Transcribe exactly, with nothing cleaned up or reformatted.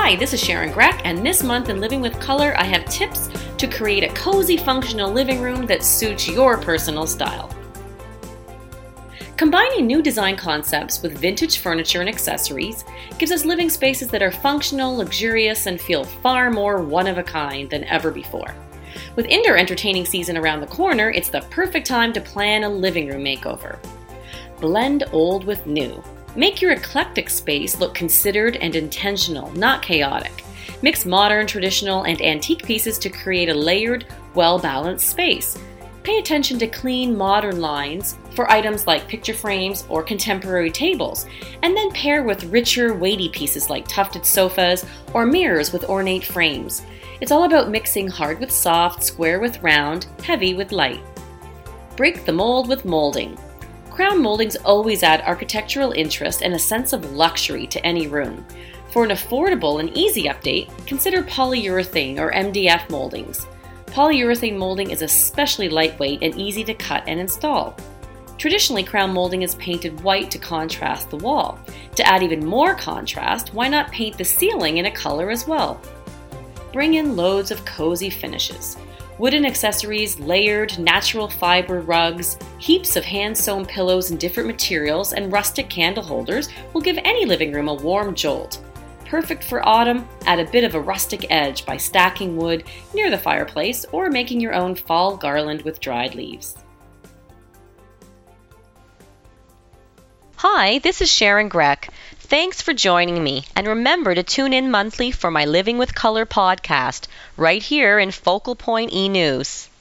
Hi, this is Sharon Greck, and this month in Living with Color, I have tips to create a cozy, functional living room that suits your personal style. Combining new design concepts with vintage furniture and accessories gives us living spaces that are functional, luxurious, and feel far more one-of-a-kind than ever before. With indoor entertaining season around the corner, it's the perfect time to plan a living room makeover. Blend old with new. Make your eclectic space look considered and intentional, not chaotic. Mix modern, traditional, and antique pieces to create a layered, well-balanced space. Pay attention to clean, modern lines for items like picture frames or contemporary tables, and then pair with richer, weighty pieces like tufted sofas or mirrors with ornate frames. It's all about mixing hard with soft, square with round, heavy with light. Break the mold with molding. Crown moldings always add architectural interest and a sense of luxury to any room. For an affordable and easy update, consider polyurethane or M D F moldings. Polyurethane molding is especially lightweight and easy to cut and install. Traditionally, crown molding is painted white to contrast the wall. To add even more contrast, why not paint the ceiling in a color as well? Bring in loads of cozy finishes. Wooden accessories, layered, natural fiber rugs, heaps of hand-sewn pillows in different materials, and rustic candle holders will give any living room a warm jolt. Perfect for autumn, add a bit of a rustic edge by stacking wood near the fireplace or making your own fall garland with dried leaves. Hi, this is Sharon Greck. Thanks for joining me, and remember to tune in monthly for my Living with Color podcast, right here in Focal Point E! News.